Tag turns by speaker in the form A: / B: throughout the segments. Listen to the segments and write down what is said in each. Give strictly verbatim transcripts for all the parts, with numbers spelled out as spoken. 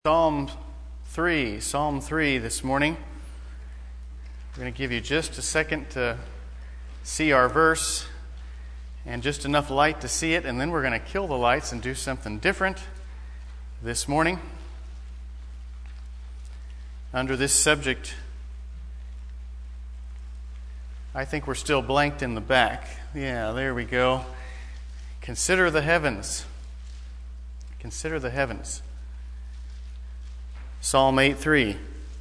A: Psalm three, Psalm three this morning. We're going to give you just a second to see our verse and just enough light to see it, and then we're going to kill the lights and do something different this morning. Under this subject, I think we're still blanked in the back. Yeah, there we go. Consider the heavens. Consider the heavens. Psalm eight three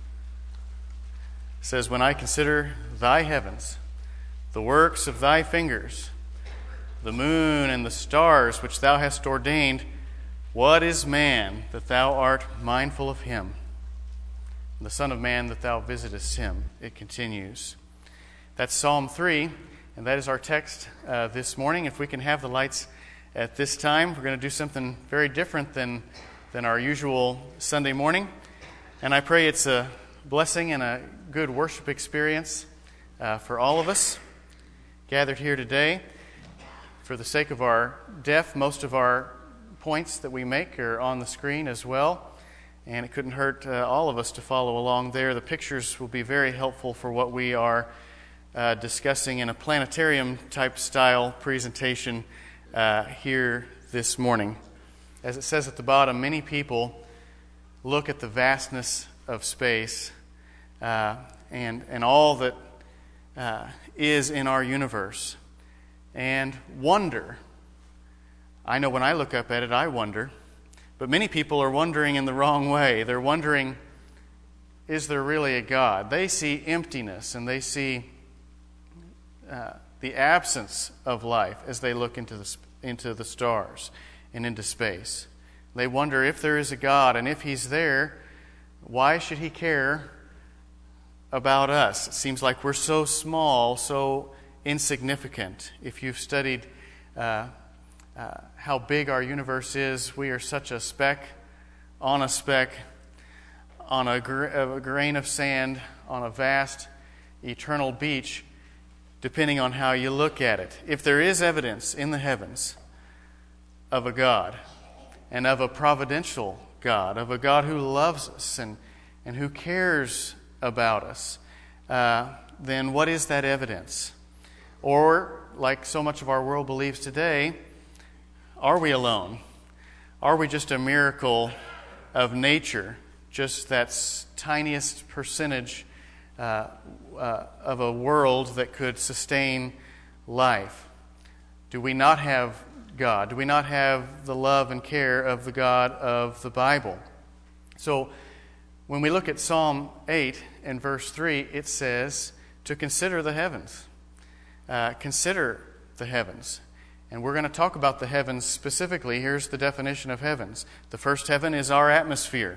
A: says, "When I consider thy heavens, the works of thy fingers, the moon and the stars which thou hast ordained, what is man that thou art mindful of him? And the Son of Man that thou visitest him?" It continues. That's Psalm three, and that is our text uh, this morning. If we can have the lights at this time, we're going to do something very different than, than our usual Sunday morning. And I pray it's a blessing and a good worship experience uh, for all of us gathered here today. For the sake of our deaf, most of our points that we make are on the screen as well. And it couldn't hurt uh, all of us to follow along there. The pictures will be very helpful for what we are uh, discussing in a planetarium-type style presentation uh, here this morning. As it says at the bottom, many people look at the vastness of space uh, and and all that uh, is in our universe and wonder. I know when I look up at it, I wonder. But many people are wondering in the wrong way. They're wondering, is there really a God? They see emptiness and they see uh, the absence of life as they look into the into the stars and into space. They wonder if there is a God, and if He's there, why should He care about us? It seems like we're so small, so insignificant. If you've studied uh, uh, how big our universe is, we are such a speck on a speck, on a, gr- a grain of sand, on a vast, eternal beach, depending on how you look at it. If there is evidence in the heavens of a God, and of a providential God, of a God who loves us and, and who cares about us, uh, then what is that evidence? Or, like so much of our world believes today, are we alone? Are we just a miracle of nature, just that tiniest percentage uh, uh, of a world that could sustain life? Do we not have God? Do we not have the love and care of the God of the Bible? So when we look at Psalm eight and verse three, it says to consider the heavens. Uh, consider the heavens. And we're going to talk about the heavens specifically. Here's the definition of heavens. The first heaven is our atmosphere.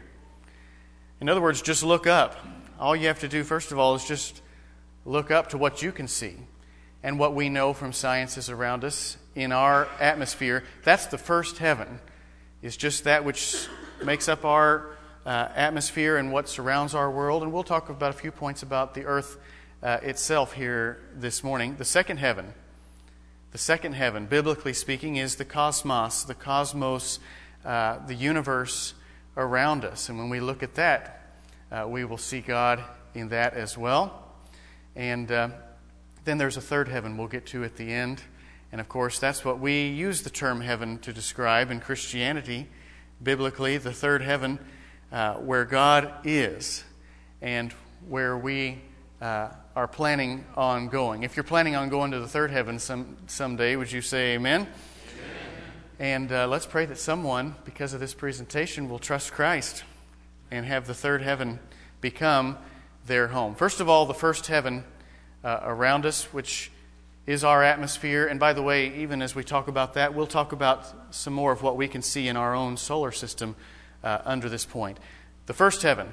A: In other words, just look up. All you have to do, first of all, is just look up to what you can see and what we know from sciences around us in our atmosphere. That's the first heaven, is just that which makes up our uh, atmosphere and what surrounds our world. And we'll talk about a few points about the earth uh, itself here this morning. The second heaven, the second heaven, biblically speaking, is the cosmos, the cosmos, uh, the universe around us. And when we look at that, uh, we will see God in that as well. And uh, then there's a third heaven we'll get to at the end. And of course, that's what we use the term heaven to describe in Christianity, biblically, the third heaven, uh, where God is and where we uh, are planning on going. If you're planning on going to the third heaven some someday, would you say amen? Amen. And uh, let's pray that someone, because of this presentation, will trust Christ and have the third heaven become their home. First of all, the first heaven uh, around us, which is our atmosphere. And by the way, even as we talk about that, we'll talk about some more of what we can see in our own solar system uh, under this point. The first heaven.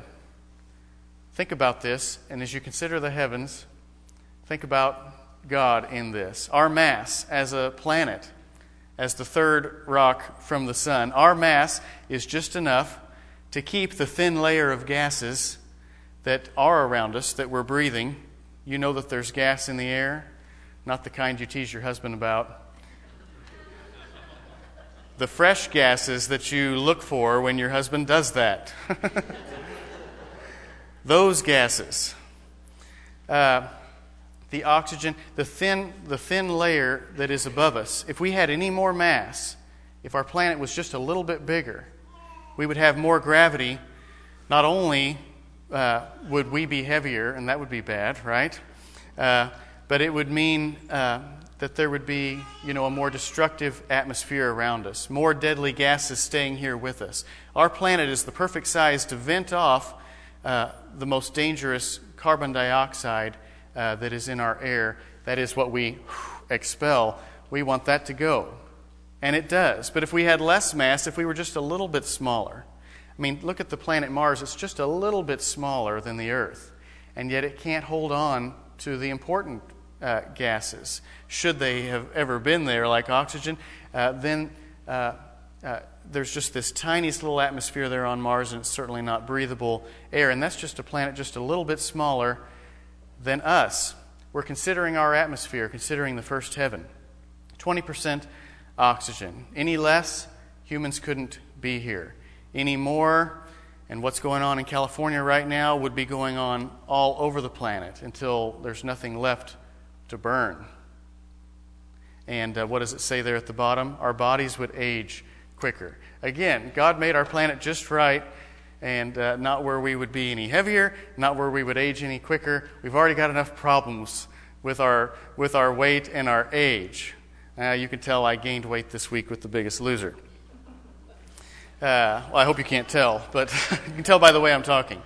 A: Think about this, and as you consider the heavens, think about God in this. Our mass as a planet, as the third rock from the sun, our mass is just enough to keep the thin layer of gases that are around us, that we're breathing. You know that there's gas in the air. Not the kind you tease your husband about. the fresh gases that you look for when your husband does that. Those gases. Uh, the oxygen, the thin, the thin layer that is above us. If we had any more mass, if our planet was just a little bit bigger, we would have more gravity. Not only uh, would we be heavier, and that would be bad, right? Uh, but it would mean uh, that there would be, you know, a more destructive atmosphere around us, more deadly gases staying here with us. Our planet is the perfect size to vent off uh, the most dangerous carbon dioxide uh, that is in our air. That is what we expel. We want that to go. And it does. But if we had less mass, if we were just a little bit smaller, I mean, look at the planet Mars. It's just a little bit smaller than the Earth. And yet it can't hold on to the important uh, gases. Should they have ever been there, like oxygen, uh, then uh, uh, there's just this tiniest little atmosphere there on Mars, and it's certainly not breathable air. And that's just a planet just a little bit smaller than us. We're considering our atmosphere, considering the first heaven. twenty percent oxygen. Any less, humans couldn't be here. Any more, and what's going on in California right now would be going on all over the planet until there's nothing left to burn. And uh, what does it say there at the bottom? Our bodies would age quicker. Again, God made our planet just right, and uh, not where we would be any heavier, not where we would age any quicker. We've already got enough problems with our with our weight and our age. Uh, you can tell I gained weight this week with The Biggest Loser. Uh, well, I hope you can't tell, but you can tell by the way I'm talking.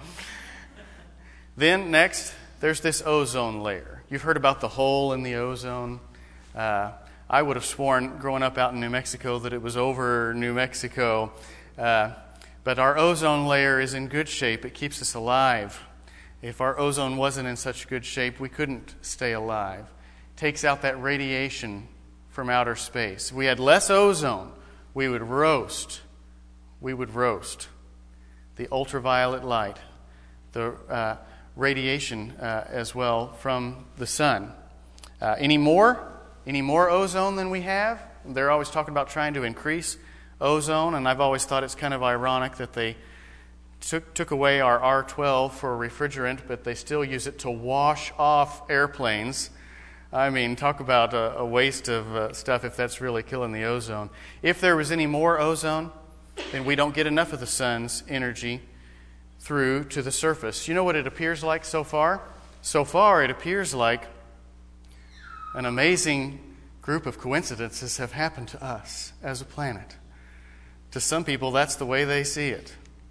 A: Then next, there's this ozone layer. You've heard about the hole in the ozone. Uh, I would have sworn growing up out in New Mexico that it was over New Mexico. Uh, but our ozone layer is in good shape. It keeps us alive. If our ozone wasn't in such good shape, we couldn't stay alive. It takes out that radiation from outer space. If we had less ozone, we would roast. We would roast. The ultraviolet light, the uh, radiation uh, as well from the sun. Uh, any more? Any more ozone than we have? They're always talking about trying to increase ozone, and I've always thought it's kind of ironic that they took took away our R twelve for a refrigerant, but they still use it to wash off airplanes. I mean, talk about a, a waste of uh, stuff if that's really killing the ozone. If there was any more ozone, then we don't get enough of the sun's energy through to the surface. You know what it appears like so far? So far, it appears like an amazing group of coincidences have happened to us as a planet. To some people, that's the way they see it.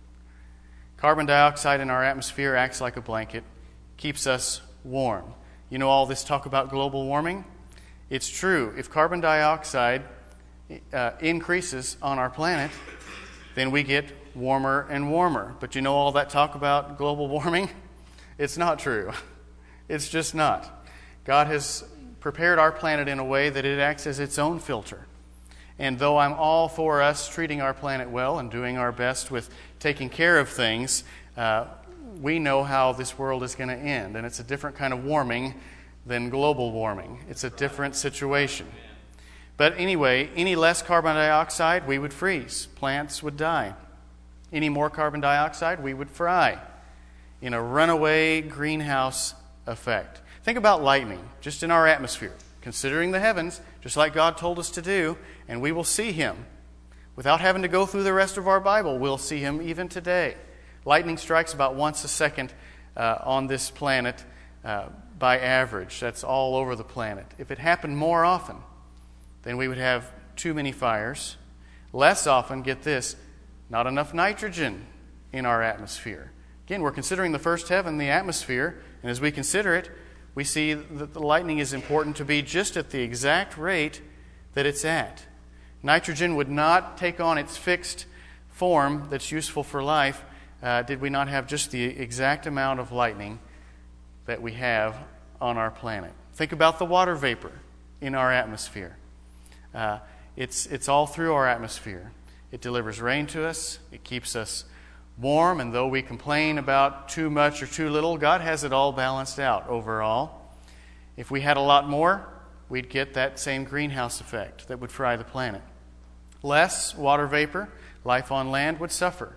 A: Carbon dioxide in our atmosphere acts like a blanket, keeps us warm. You know all this talk about global warming? It's true. If carbon dioxide uh, increases on our planet, then we get warmer and warmer. But you know all that talk about global warming? It's not true. It's just not. God has prepared our planet in a way that it acts as its own filter. And though I'm all for us treating our planet well and doing our best with taking care of things, uh, we know how this world is going to end. And it's a different kind of warming than global warming. It's a different situation. But anyway, any less carbon dioxide, we would freeze. Plants would die. Any more carbon dioxide, we would fry in a runaway greenhouse effect. Think about lightning, just in our atmosphere, considering the heavens, just like God told us to do, and we will see Him. Without having to go through the rest of our Bible, we'll see Him even today. Lightning strikes about once a second uh, on this planet uh, by average. That's all over the planet. If it happened more often, then we would have too many fires. Less often, get this, not enough nitrogen in our atmosphere. Again, we're considering the first heaven, the atmosphere, and as we consider it, we see that the lightning is important to be just at the exact rate that it's at. Nitrogen would not take on its fixed form that's useful for life uh, did we not have just the exact amount of lightning that we have on our planet. Think about the water vapor in our atmosphere. Uh, it's, it's all through our atmosphere. It delivers rain to us. It keeps us warm, and though we complain about too much or too little, God has it all balanced out overall. If we had a lot more, we'd get that same greenhouse effect that would fry the planet. less water vapor, life on land would suffer.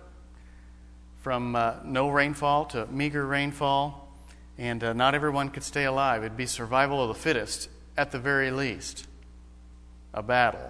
A: From uh, no rainfall to meager rainfall, and uh, not everyone could stay alive. It'd be survival of the fittest, at the very least. A battle.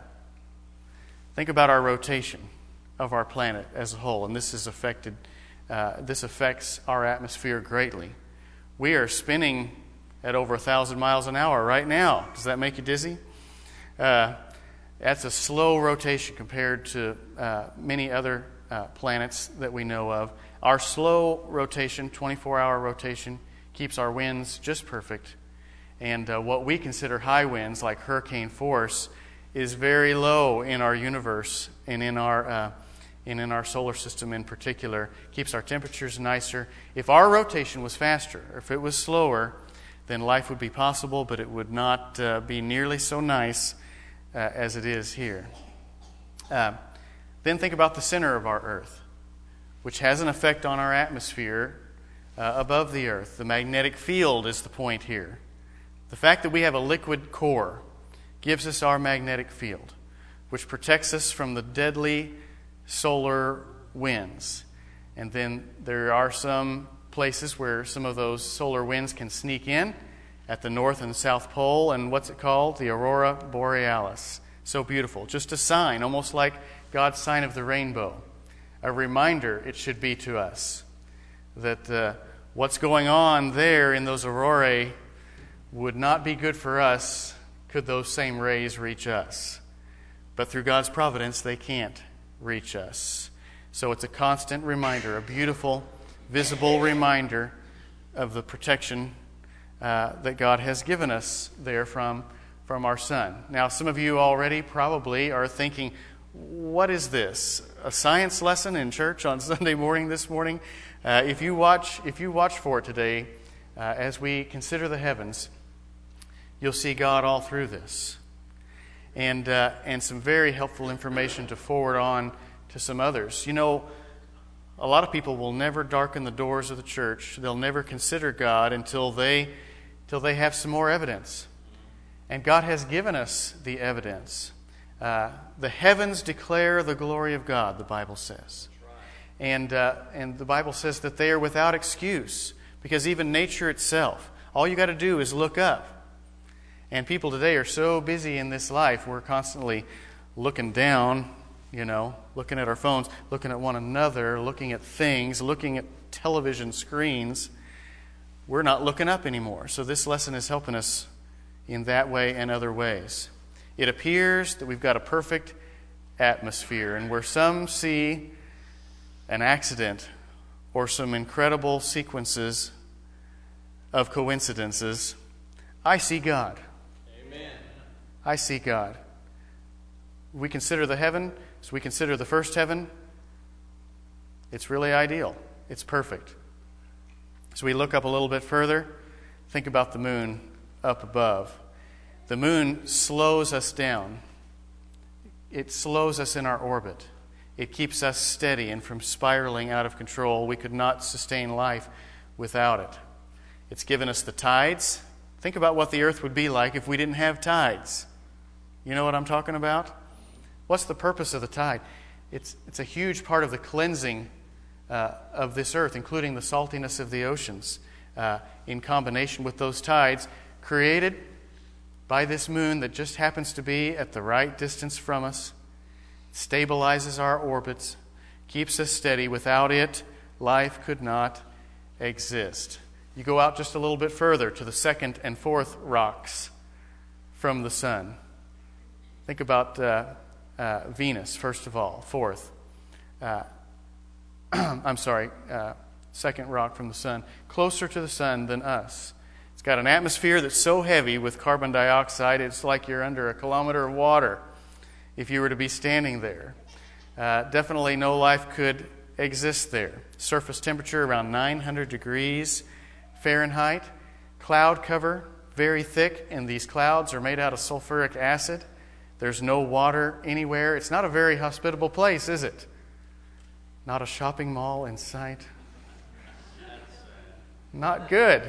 A: Think about our rotation of our planet as a whole, and this is affected. Uh, this affects our atmosphere greatly. We are spinning at over a thousand miles an hour right now. Does that make you dizzy? Uh, that's a slow rotation compared to uh, many other uh, planets that we know of. Our slow rotation, twenty-four hour rotation, keeps our winds just perfect. And uh, what we consider high winds, like hurricane force, is very low in our universe and in our uh, and in our solar system in particular. Keeps our temperatures nicer. If our rotation was faster, or if it was slower, then life would be possible, but it would not uh, be nearly so nice uh, as it is here. Uh, then think about the center of our Earth, which has an effect on our atmosphere uh, above the Earth. The magnetic field is the point here. The fact that we have a liquid core gives us our magnetic field, which protects us from the deadly solar winds. And then there are some places where some of those solar winds can sneak in, at the North and South Pole, and what's it called? The Aurora Borealis. So beautiful. Just a sign, almost like God's sign of the rainbow. A reminder, it should be to us, that uh, what's going on there in those aurorae would not be good for us could those same rays reach us. But through God's providence, they can't reach us. So it's a constant reminder, a beautiful, visible reminder of the protection uh, that God has given us there from, from our sun. Now, some of you already probably are thinking, what is this? A science lesson in church on Sunday morning this morning? Uh, if you watch, if you watch for it today, uh, as we consider the heavens, you'll see God all through this. And uh, and some very helpful information to forward on to some others. You know, a lot of people will never darken the doors of the church. They'll never consider God until they, until they have some more evidence. And God has given us the evidence. Uh, the heavens declare the glory of God, the Bible says. And, uh, and the Bible says that they are without excuse, because even nature itself, all you got to do is look up. And people today are so busy in this life, we're constantly looking down, you know, looking at our phones, looking at one another, looking at things, looking at television screens. We're not looking up anymore. So this lesson is helping us in that way and other ways. It appears that we've got a perfect atmosphere, and where some see an accident or some incredible sequences of coincidences, I see God. Amen. I see God. We consider the heaven, as we consider the first heaven, it's really ideal. It's perfect. As we look up a little bit further, think about the moon up above. The moon slows us down. It slows us in our orbit. It keeps us steady and from spiraling out of control. We could not sustain life without it. It's given us the tides. Think about what the earth would be like if we didn't have tides. You know what I'm talking about? What's the purpose of the tide? It's, it's a huge part of the cleansing uh, of this earth, including the saltiness of the oceans, uh, in combination with those tides created by this moon that just happens to be at the right distance from us, stabilizes our orbits, keeps us steady. Without it, life could not exist. You go out just a little bit further to the second and fourth rocks from the sun. Think about uh, uh, Venus, first of all, fourth. Uh, I'm sorry, uh, second rock from the sun, closer to the sun than us. It's got an atmosphere that's so heavy with carbon dioxide, it's like you're under a kilometer of water if you were to be standing there. Uh, definitely no life could exist there. Surface temperature around nine hundred degrees Fahrenheit. Cloud cover, very thick, and these clouds are made out of sulfuric acid. There's no water anywhere. It's not a very hospitable place, is it? Not a shopping mall in sight. Not good.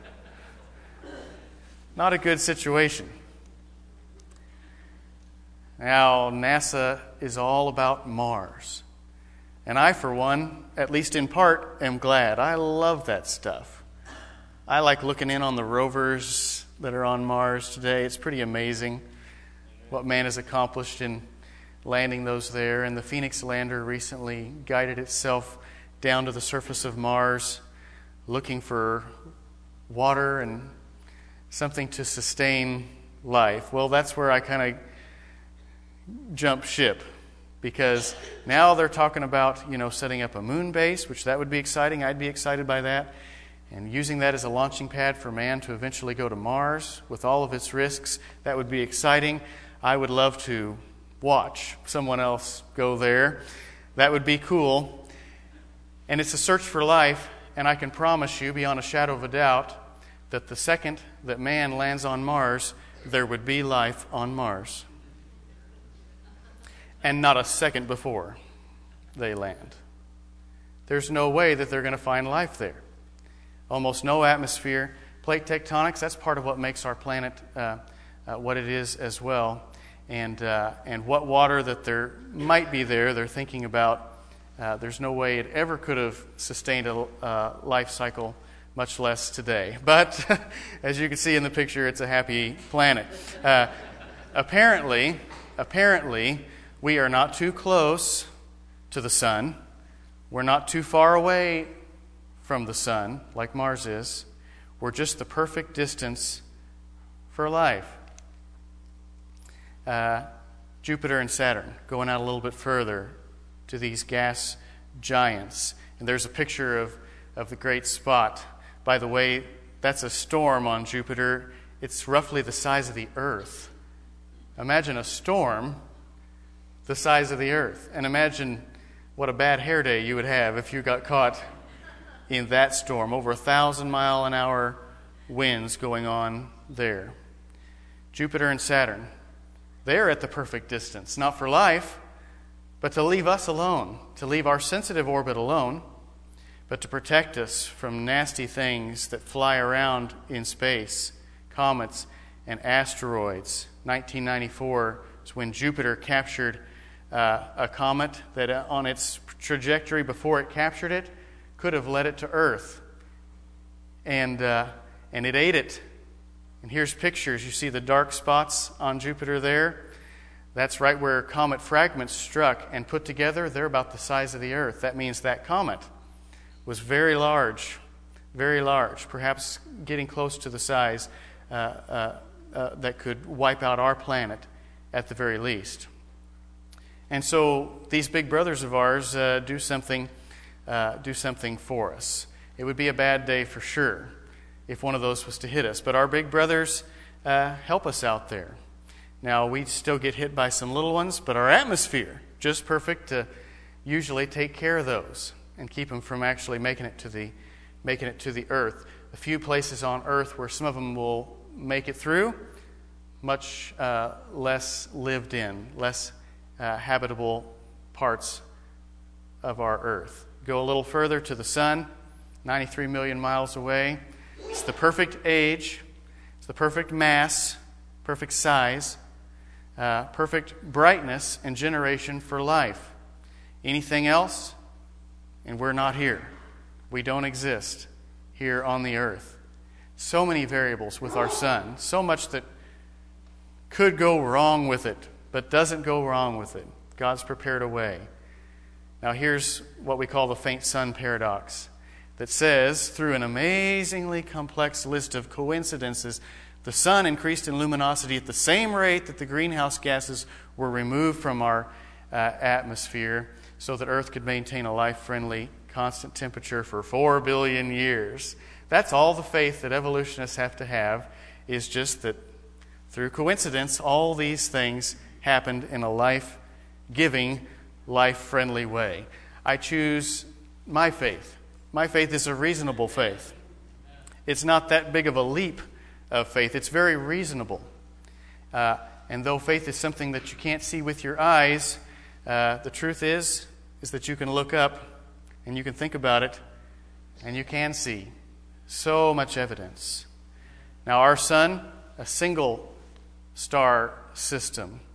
A: Not a good situation. Now, NASA is all about Mars. And I, for one, at least in part, am glad. I love that stuff. I like looking in on the rovers that are on Mars today. It's pretty amazing what man has accomplished in landing those there. And the Phoenix lander recently guided itself down to the surface of Mars, looking for water and something to sustain life. Well, that's where I kind of jump ship, because now they're talking about, you know, setting up a moon base, which that would be exciting. I'd be excited by that. And using that as a launching pad for man to eventually go to Mars with all of its risks, that would be exciting. I would love to watch someone else go there. That would be cool. And it's a search for life, and I can promise you, beyond a shadow of a doubt, that the second that man lands on Mars, there would be life on Mars. And not a second before they land. There's no way that they're going to find life there. Almost no atmosphere. Plate tectonics, that's part of what makes our planet uh, uh, what it is as well. And uh, and what water that there might be there, they're thinking about. Uh, there's no way it ever could have sustained a uh, life cycle, much less today. But as you can see in the picture, it's a happy planet. Uh, apparently, apparently, we are not too close to the sun. We're not too far away from the sun, like Mars is. We're just the perfect distance for life. Uh, Jupiter and Saturn, going out a little bit further to these gas giants. And there's a picture of, of the great spot. By the way, that's a storm on Jupiter. It's roughly the size of the Earth. Imagine a storm the size of the Earth. And imagine what a bad hair day you would have if you got caught in that storm. Over a thousand mile an hour winds going on there. Jupiter and Saturn, they're at the perfect distance, not for life, but to leave us alone, to leave our sensitive orbit alone, but to protect us from nasty things that fly around in space, comets and asteroids. nineteen ninety-four is when Jupiter captured uh, a comet that uh, on its trajectory before it captured it could have led it to Earth. And, uh, and it ate it. And here's pictures. You see the dark spots on Jupiter there? That's right where comet fragments struck, and put together, they're about the size of the Earth. That means that comet was very large, very large, perhaps getting close to the size uh, uh, uh, that could wipe out our planet at the very least. And so these big brothers of ours uh, do something, uh, do something for us. It would be a bad day for sure if one of those was to hit us. But our big brothers uh, help us out there. Now, we still get hit by some little ones, but our atmosphere, just perfect to usually take care of those and keep them from actually making it to the making it to the Earth. A few places on Earth where some of them will make it through, much uh, less lived in, less uh, habitable parts of our Earth. Go a little further to the sun, ninety-three million miles away. It's the perfect age, it's the perfect mass, perfect size, uh, perfect brightness and generation for life. Anything else, and we're not here. We don't exist here on the earth. So many variables with our sun, so much that could go wrong with it, but doesn't go wrong with it. God's prepared a way. Now here's what we call the faint sun paradox, that says, through an amazingly complex list of coincidences, the sun increased in luminosity at the same rate that the greenhouse gases were removed from our uh, atmosphere, so that Earth could maintain a life-friendly constant temperature for four billion years. That's all the faith that evolutionists have to have, is just that through coincidence, all these things happened in a life-giving, life-friendly way. I choose my faith. My faith is a reasonable faith. It's not that big of a leap of faith. It's very reasonable. Uh, and though faith is something that you can't see with your eyes, uh, the truth is, is that you can look up and you can think about it and you can see so much evidence. Now our sun, a single star system,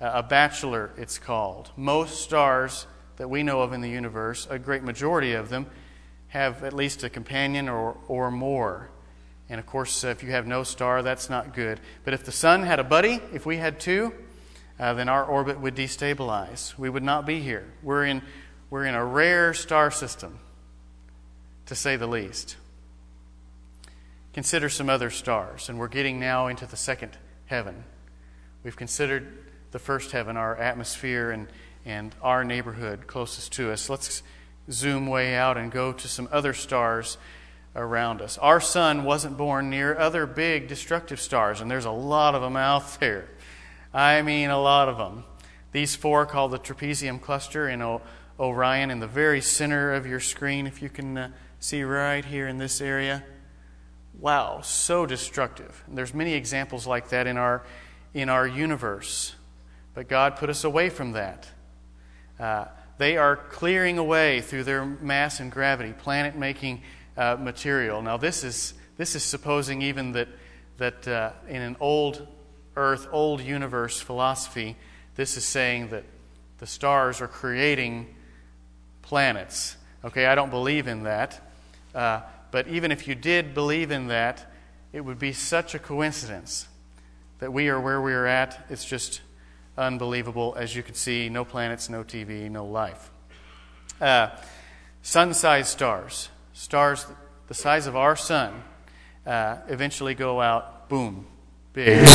A: uh, a bachelor, it's called. Most stars that we know of in the universe, a great majority of them, have at least a companion or, or more. And of course, uh, if you have no star, that's not good. But if the sun had a buddy, if we had two, uh, then our orbit would destabilize. We would not be here. We're in, we're in a rare star system, to say the least. Consider some other stars, and we're getting now into the second heaven. We've considered the first heaven, our atmosphere and, and our neighborhood closest to us. Let's zoom way out and go to some other stars around us. Our sun wasn't born near other big destructive stars, and there's a lot of them out there. I mean, a lot of them. These four, called the Trapezium Cluster in o- Orion, in the very center of your screen, if you can uh, see right here in this area. Wow, so destructive. And there's many examples like that in our in our universe. But God put us away from that. Uh, they are clearing away through their mass and gravity, planet-making uh, material. Now, this is this is supposing even that that uh, in an old Earth, old universe philosophy, this is saying that the stars are creating planets. Okay, I don't believe in that. Uh, But even if you did believe in that, it would be such a coincidence that we are where we are at. It's just unbelievable. As you can see, no planets, no T V, no life. Uh, sun-sized stars, stars the size of our sun, uh, eventually go out, boom, big.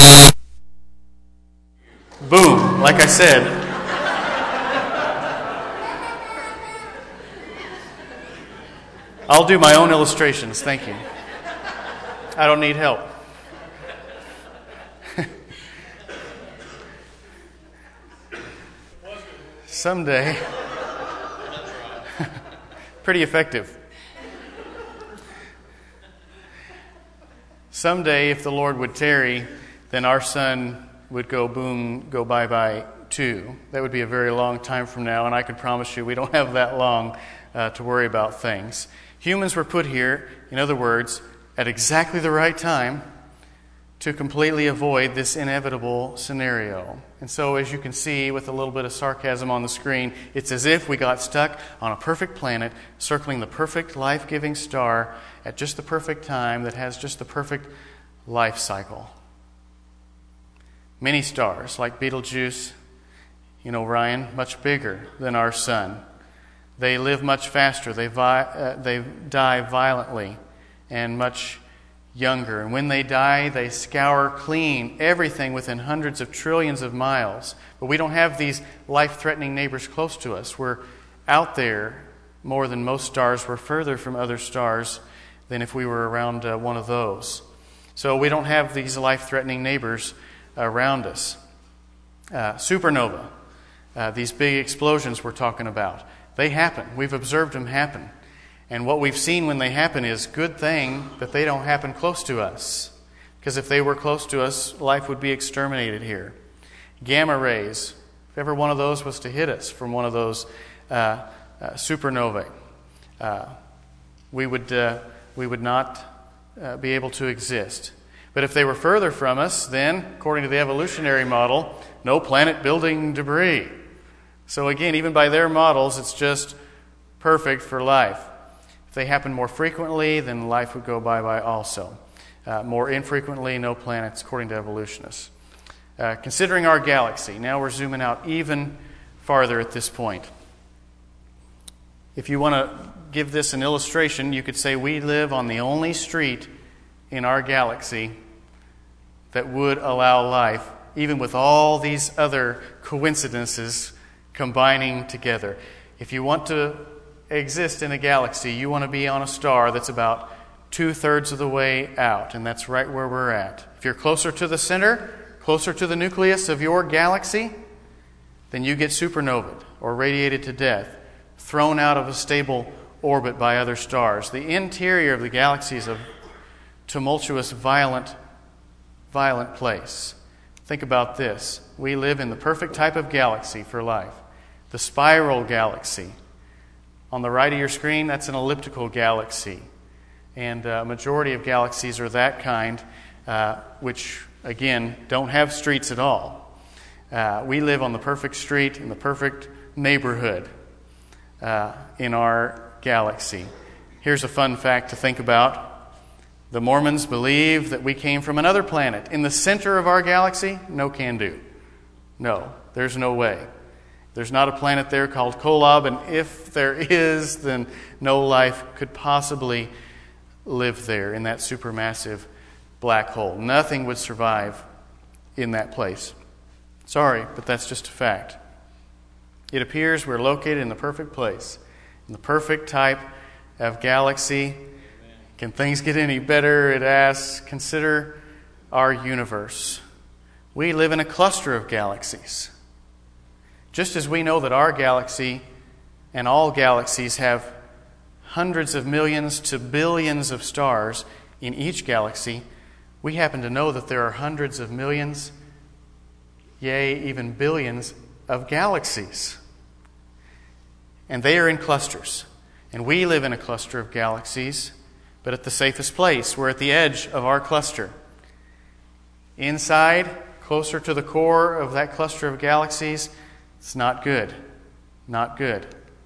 A: Boom, like I said. I'll do my own illustrations, thank you. I don't need help. Someday, pretty effective. Someday, if the Lord would tarry, then our sun would go boom, go bye-bye too. That would be a very long time from now, and I can promise you we don't have that long uh, to worry about things. Humans were put here, in other words, at exactly the right time to completely avoid this inevitable scenario. And so, as you can see with a little bit of sarcasm on the screen, it's as if we got stuck on a perfect planet, circling the perfect life-giving star at just the perfect time that has just the perfect life cycle. Many stars, like Betelgeuse in Orion, much bigger than our sun. They live much faster. They vi- uh, they die violently and much younger. And when they die, they scour clean everything within hundreds of trillions of miles. But we don't have these life-threatening neighbors close to us. We're out there more than most stars. We're further from other stars than if we were around uh, one of those. So we don't have these life-threatening neighbors around us. Uh, supernova, uh, these big explosions we're talking about, they happen. We've observed them happen. And what we've seen when they happen is good thing that they don't happen close to us. Because if they were close to us, life would be exterminated here. Gamma rays, if ever one of those was to hit us from one of those uh, uh, supernovae, uh, we would uh, we would not uh, be able to exist. But if they were further from us, then, according to the evolutionary model, no planet-building debris. So again, even by their models, it's just perfect for life. If they happen more frequently, then life would go bye-bye also. Uh, more infrequently, no planets, according to evolutionists. Uh, considering our galaxy, now we're zooming out even farther at this point. If you want to give this an illustration, you could say we live on the only street in our galaxy that would allow life, even with all these other coincidences combining together. If you want to exist in a galaxy, you want to be on a star that's about two-thirds of the way out, and that's right where we're at. If you're closer to the center, closer to the nucleus of your galaxy, then you get supernovaed or radiated to death, thrown out of a stable orbit by other stars. The interior of the galaxy is a tumultuous, violent, violent place. Think about this. We live in the perfect type of galaxy for life. The spiral galaxy. On the right of your screen, that's an elliptical galaxy. And a majority of galaxies are that kind, uh, which, again, don't have streets at all. Uh, we live on the perfect street in the perfect neighborhood uh, in our galaxy. Here's a fun fact to think about. The Mormons believe that we came from another planet in the center of our galaxy. No can do. No, there's no way. There's not a planet there called Kolob, and if there is, then no life could possibly live there in that supermassive black hole. Nothing would survive in that place. Sorry, but that's just a fact. It appears we're located in the perfect place, in the perfect type of galaxy. Can things get any better? It asks. Consider our universe. We live in a cluster of galaxies. Just as we know that our galaxy and all galaxies have hundreds of millions to billions of stars in each galaxy, we happen to know that there are hundreds of millions, yea, even billions of galaxies. And they are in clusters. And we live in a cluster of galaxies, but at the safest place. We're at the edge of our cluster. Inside, closer to the core of that cluster of galaxies, it's not good. Not good.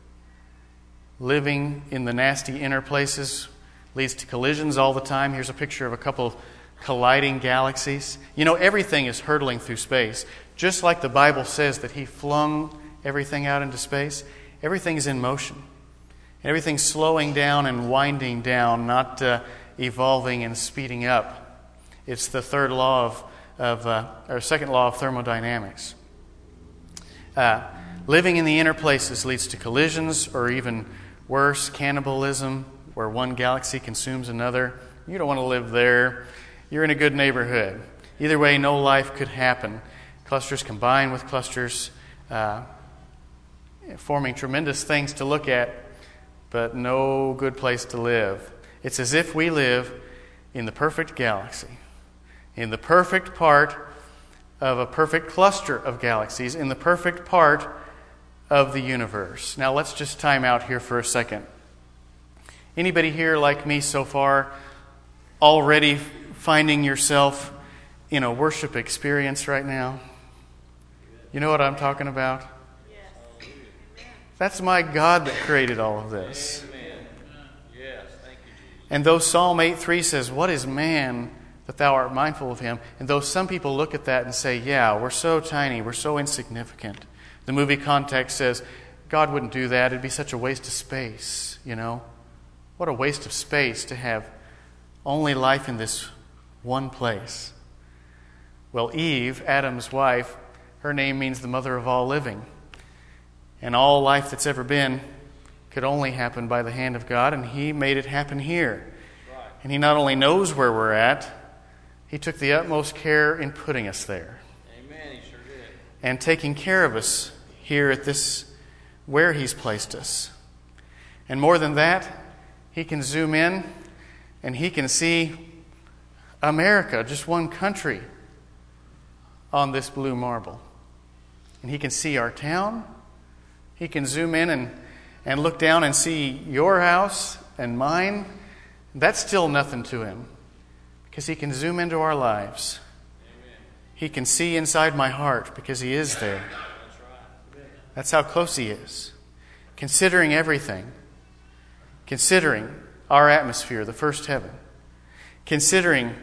A: Living in the nasty inner places leads to collisions all the time. Here's a picture of a couple of colliding galaxies. You know, everything is hurtling through space. Just like the Bible says that He flung everything out into space, everything is in motion. Everything's slowing down and winding down, not uh, evolving and speeding up. It's the third law of, of uh, or second law of thermodynamics. Uh, living in the inner places leads to collisions, or even worse, cannibalism, where one galaxy consumes another. You don't want to live there. You're in a good neighborhood. Either way, no life could happen. Clusters combine with clusters, uh, forming tremendous things to look at, but no good place to live. It's as if we live in the perfect galaxy, in the perfect part of a perfect cluster of galaxies, in the perfect part of the universe. Now let's just time out here for a second. Anybody here like me so far already finding yourself in a worship experience right now? You know what I'm talking about? Yes. That's my God that created all of this.
B: Amen. Yes, thank you, Jesus.
A: And though Psalm eight three says, "What is man that thou art mindful of him?" And though some people look at that and say, yeah, we're so tiny, we're so insignificant. The movie Context says, God wouldn't do that. It'd be such a waste of space, you know. What a waste of space to have only life in this one place. Well, Eve, Adam's wife, her name means the mother of all living. And all life that's ever been could only happen by the hand of God, and He made it happen here.
B: Right.
A: And He not only knows where we're at, He took the utmost care in putting us there.
B: Amen, He sure did.
A: And taking care of us here at this, where He's placed us. And more than that, He can zoom in and He can see America, just one country, on this blue marble. And He can see our town. He can zoom in and, and look down and see your house and mine. That's still nothing to Him, because He can zoom into our lives.
B: Amen.
A: He can see inside my heart because He is there.
B: That's right.
A: That's how close He is. Considering everything. Considering our atmosphere, the first heaven. Considering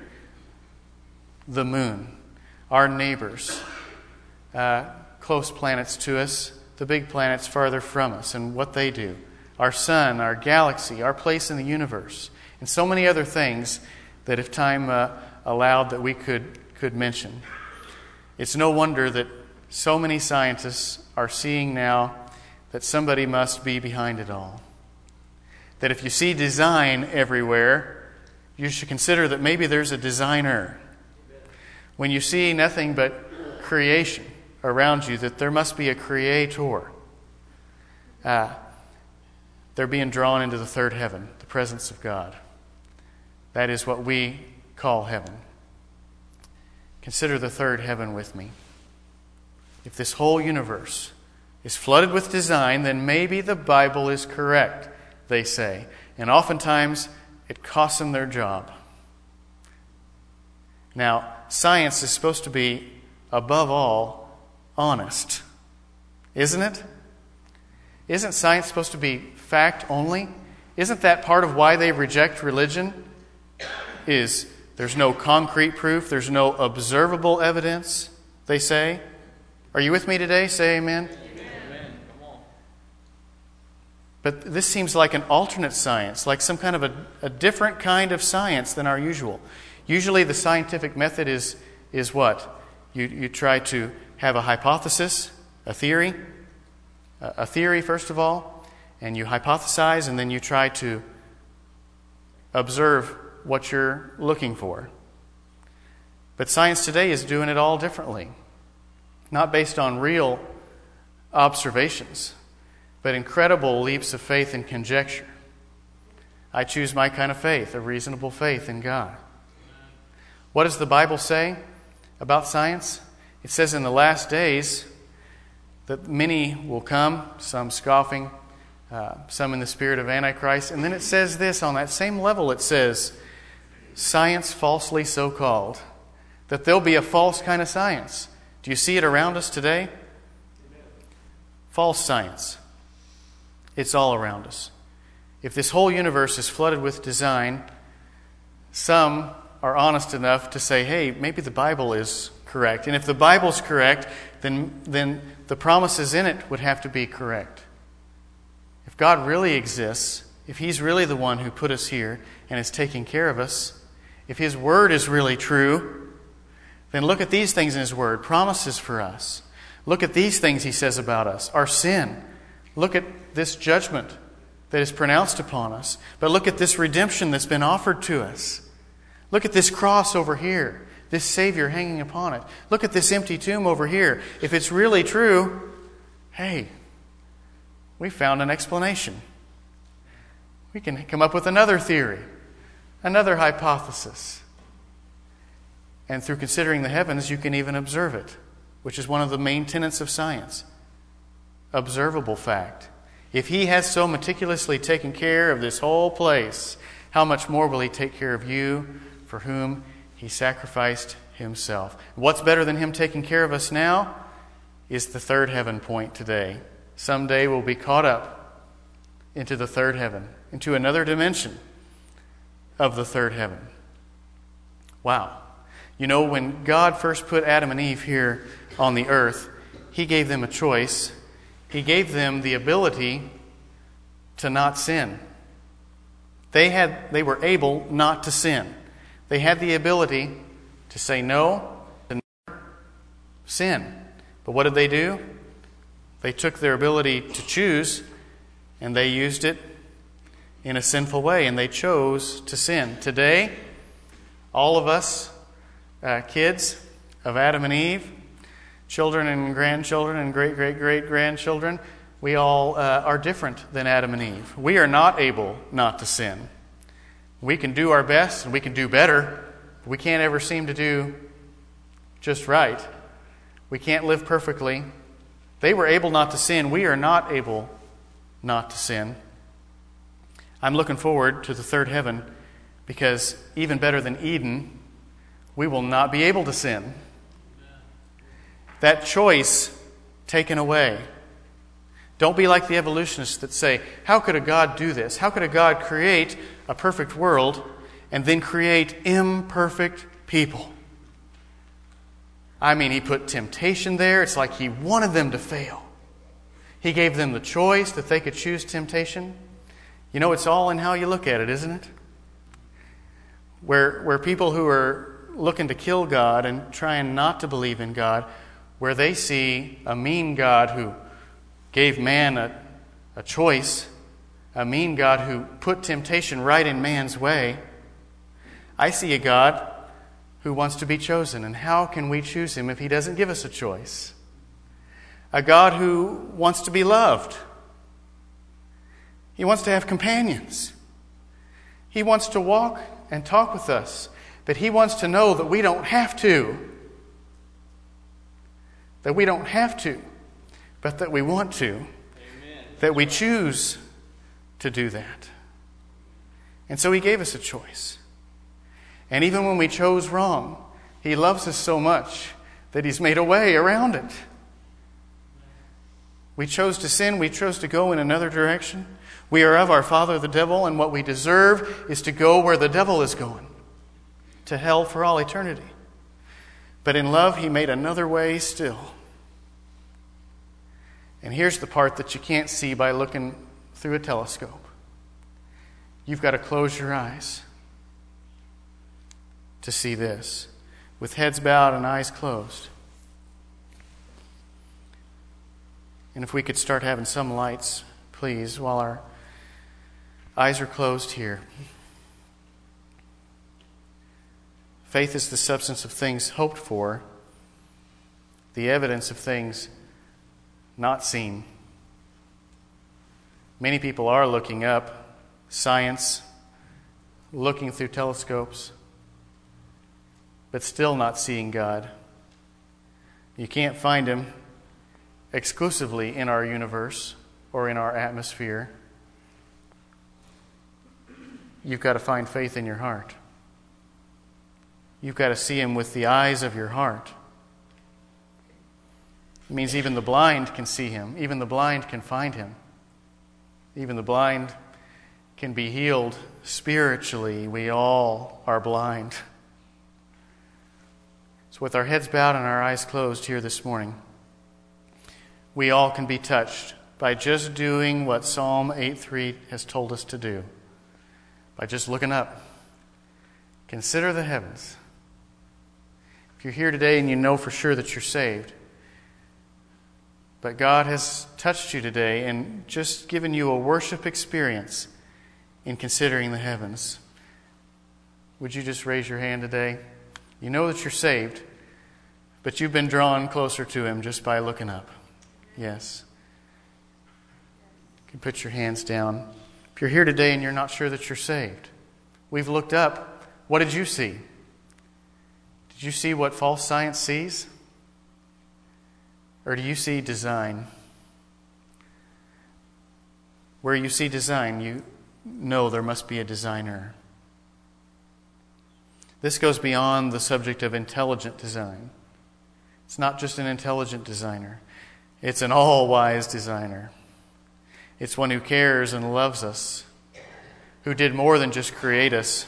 A: the moon, our neighbors, uh, close planets to us, the big planets farther from us, and what they do. Our sun, our galaxy, our place in the universe, and so many other things that if time uh, allowed that we could, could mention. It's no wonder that so many scientists are seeing now that somebody must be behind it all. That if you see design everywhere, you should consider that maybe there's a designer. When you see nothing but creation around you, that there must be a creator. Uh, they're being drawn into the third heaven, the presence of God. That is what we call heaven. Consider the third heaven with me. If this whole universe is flooded with design, then maybe the Bible is correct, they say. And oftentimes, it costs them their job. Now, science is supposed to be, above all, honest, isn't it? Isn't science supposed to be fact only? Isn't that part of why they reject religion? Is there's no concrete proof, there's no observable evidence, they say. Are you with me today? Say amen.
B: Amen. Come on.
A: But this seems like an alternate science, like some kind of a, a different kind of science than our usual. Usually the scientific method is, is what? You, you try to have a hypothesis, a theory, a, a theory first of all, and you hypothesize, and then you try to observe what you're looking for. But science today is doing it all differently. Not based on real observations, but incredible leaps of faith and conjecture. I choose my kind of faith, a reasonable faith in God. What does the Bible say about science? It says in the last days that many will come, some scoffing, uh, some in the spirit of Antichrist. And then it says this, on that same level it says, science falsely so called, that there'll be a false kind of science. Do you see it around us today? False science. It's all around us. If this whole universe is flooded with design, some are honest enough to say, hey, maybe the Bible is correct. And if the Bible's correct, then, then the promises in it would have to be correct. If God really exists, if He's really the one who put us here and is taking care of us, if His Word is really true, then look at these things in His Word, promises for us. Look at these things He says about us, our sin. Look at this judgment that is pronounced upon us. But look at this redemption that's been offered to us. Look at this cross over here, this Savior hanging upon it. Look at this empty tomb over here. If it's really true, hey, we found an explanation. We can come up with another theory, another hypothesis. And through considering the heavens, you can even observe it, which is one of the main tenets of science. Observable fact. If He has so meticulously taken care of this whole place, how much more will He take care of you, for whom He sacrificed Himself? What's better than Him taking care of us now is the third heaven point today. Someday we'll be caught up into the third heaven, into another dimension of the third heaven. Wow. You know, when God first put Adam and Eve here on the earth, He gave them a choice. He gave them the ability to not sin. They had, they were able not to sin. They had the ability to say no, to never sin. But what did they do? They took their ability to choose and they used it in a sinful way, and they chose to sin. Today, all of us, uh, kids of Adam and Eve, children and grandchildren and great-great-great-grandchildren, we all uh, are different than Adam and Eve. We are not able not to sin. We can do our best and we can do better, but we can't ever seem to do just right. We can't live perfectly. They were able not to sin. We are not able not to sin. I'm looking forward to the third heaven because even better than Eden, we will not be able to sin. That choice taken away. Don't be like the evolutionists that say, how could a God do this? How could a God create a perfect world and then create imperfect people? I mean, He put temptation there. It's like He wanted them to fail. He gave them the choice that they could choose temptation. You know, it's all in how you look at it, isn't it? Where, where people who are looking to kill God and trying not to believe in God, where they see a mean God who gave man a, a choice, a mean God who put temptation right in man's way, I see a God who wants to be chosen. And how can we choose Him if He doesn't give us a choice? A God who wants to be loved. He wants to have companions. He wants to walk and talk with us. But He wants to know that we don't have to. That we don't have to, but that we want to.
B: Amen.
A: That we choose to do that. And so He gave us a choice. And even when we chose wrong, He loves us so much that He's made a way around it. We chose to sin. We chose to go in another direction. We are of our father, the devil, and what we deserve is to go where the devil is going, to hell for all eternity. But in love, he made another way still. And here's the part that you can't see by looking through a telescope. You've got to close your eyes to see this, with heads bowed and eyes closed. And if we could start having some lights, please, while our eyes are closed here. Faith is the substance of things hoped for, the evidence of things not seen. Many people are looking up science, looking through telescopes, but still not seeing God. You can't find Him exclusively in our universe or in our atmosphere. You've got to find faith in your heart. You've got to see Him with the eyes of your heart. It means even the blind can see Him. Even the blind can find Him. Even the blind can be healed spiritually. We all are blind. So with our heads bowed and our eyes closed here this morning, we all can be touched by just doing what Psalm eight three has told us to do. By just looking up. Consider the heavens. If you're here today and you know for sure that you're saved, but God has touched you today and just given you a worship experience in considering the heavens, would you just raise your hand today? You know that you're saved, but you've been drawn closer to Him just by looking up. Yes. You can put your hands down. If you're here today and you're not sure that you're saved, we've looked up. What did you see? Did you see what false science sees? Or do you see design? Where you see design, you know there must be a designer. This goes beyond the subject of intelligent design. It's not just an intelligent designer. It's an all-wise designer. It's one who cares and loves us, who did more than just create us,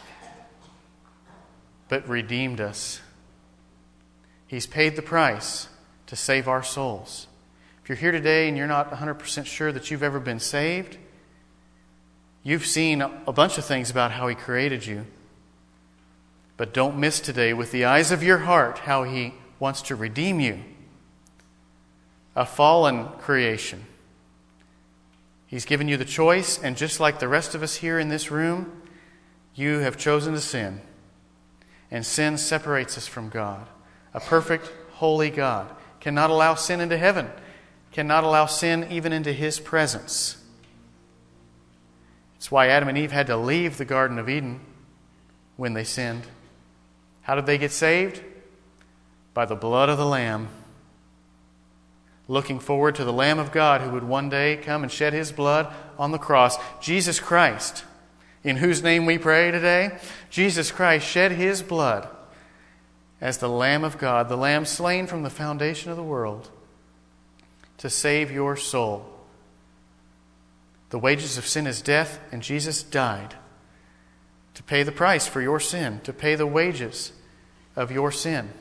A: but redeemed us. He's paid the price to save our souls. If you're here today and you're not one hundred percent sure that you've ever been saved, you've seen a bunch of things about how He created you. But don't miss today, with the eyes of your heart, how He wants to redeem you. A fallen creation. He's given you the choice, and just like the rest of us here in this room, you have chosen to sin. And sin separates us from God. A perfect, holy God cannot allow sin into heaven, cannot allow sin even into His presence. It's why Adam and Eve had to leave the Garden of Eden when they sinned. How did they get saved? By the blood of the Lamb. Looking forward to the Lamb of God who would one day come and shed His blood on the cross. Jesus Christ, in whose name we pray today. Jesus Christ shed His blood as the Lamb of God, the Lamb slain from the foundation of the world to save your soul. The wages of sin is death, and Jesus died to pay the price for your sin, to pay the wages of your sin.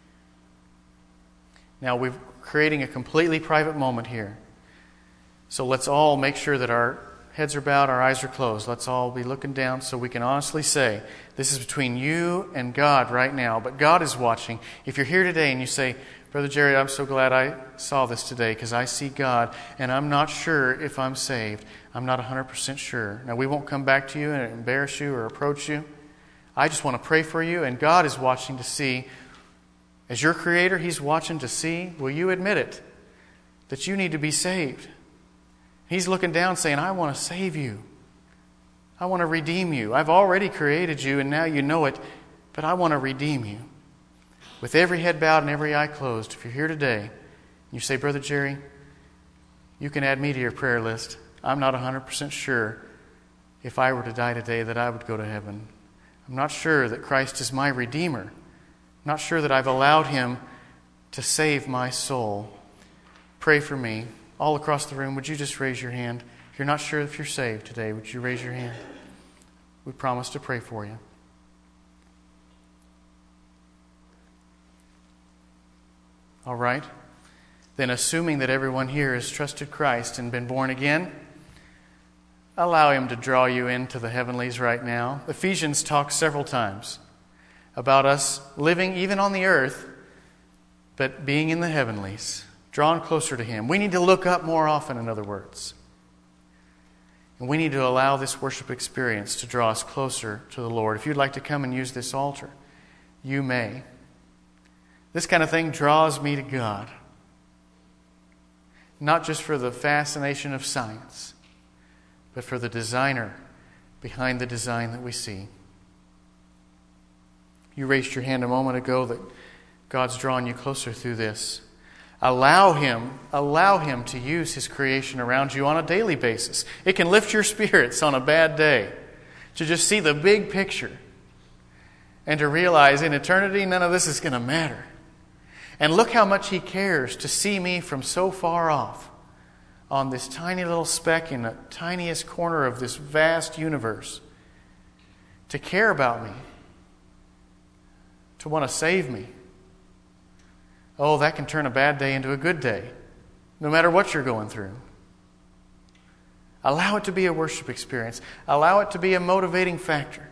A: Now, we're creating a completely private moment here. So let's all make sure that our heads are bowed, our eyes are closed. Let's all be looking down so we can honestly say, this is between you and God right now, but God is watching. If you're here today and you say, Brother Jerry, I'm so glad I saw this today because I see God and I'm not sure if I'm saved. I'm not one hundred percent sure. Now, we won't come back to you and embarrass you or approach you. I just want to pray for you, and God is watching to see. As your Creator, He's watching to see, will you admit it, that you need to be saved? He's looking down saying, I want to save you. I want to redeem you. I've already created you, and now you know it, but I want to redeem you. With every head bowed and every eye closed, if you're here today, and you say, Brother Jerry, you can add me to your prayer list. I'm not one hundred percent sure if I were to die today that I would go to heaven. I'm not sure that Christ is my Redeemer. I'm not sure that I've allowed Him to save my soul. Pray for me. all across the room, would you just raise your hand? If you're not sure if you're saved today, would you raise your hand? We promise to pray for you. All right. Then, assuming that everyone here has trusted Christ and been born again, allow Him to draw you into the heavenlies right now. Ephesians talks several times about us living even on the earth, but being in the heavenlies, drawn closer to Him. We need to look up more often, in other words. And we need to allow this worship experience to draw us closer to the Lord. If you'd like to come and use this altar, you may. This kind of thing draws me to God. Not just for the fascination of science, but for the designer behind the design that we see. You raised your hand a moment ago that God's drawn you closer through this. Allow Him, allow Him to use His creation around you on a daily basis. It can lift your spirits on a bad day to just see the big picture and to realize in eternity none of this is going to matter. And look how much He cares to see me from so far off on this tiny little speck in the tiniest corner of this vast universe. To care about me. To want to save me. Oh, that can turn a bad day into a good day, no matter what you're going through. Allow it to be a worship experience. Allow it to be a motivating factor.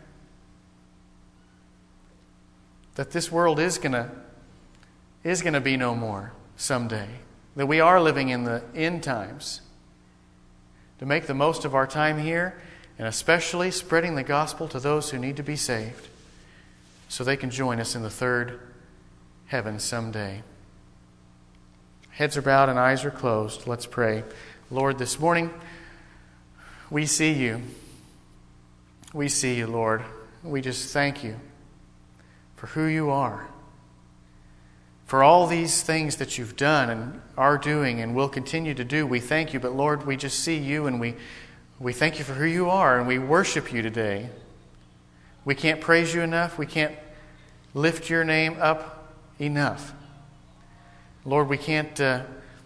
A: That this world is going to is going to be no more someday. That we are living in the end times. To make the most of our time here, and especially spreading the gospel to those who need to be saved, so they can join us in the third heaven someday. Heads are bowed and eyes are closed. Let's pray. Lord, this morning we see You. We see You, Lord. We just thank You for who You are. For all these things that You've done and are doing and will continue to do, we thank You. But Lord, we just see You and we, we thank You for who You are, and we worship You today. We can't praise You enough. We can't lift Your name up enough. Lord, we can't uh,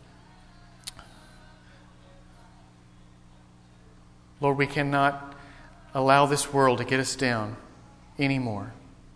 A: Lord, we cannot allow this world to get us down anymore.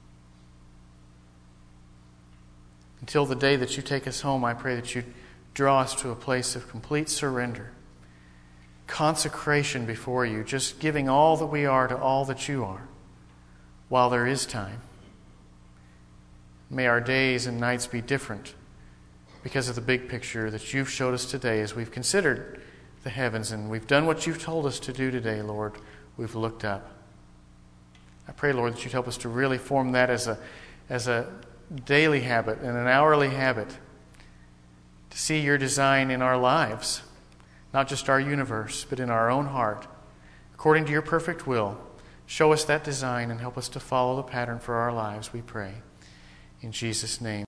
A: Until the day that You take us home, I pray that You draw us to a place of complete surrender, consecration before You, just giving all that we are to all that You are, while there is time. May our days and nights be different because of the big picture that You've showed us today as we've considered the heavens and we've done what You've told us to do today, Lord. We've looked up. I pray, Lord, that You'd help us to really form that as a as a daily habit and an hourly habit, to see Your design in our lives, not just our universe, but in our own heart, according to Your perfect will. Show us that design and help us to follow the pattern for our lives, we pray. In Jesus' name.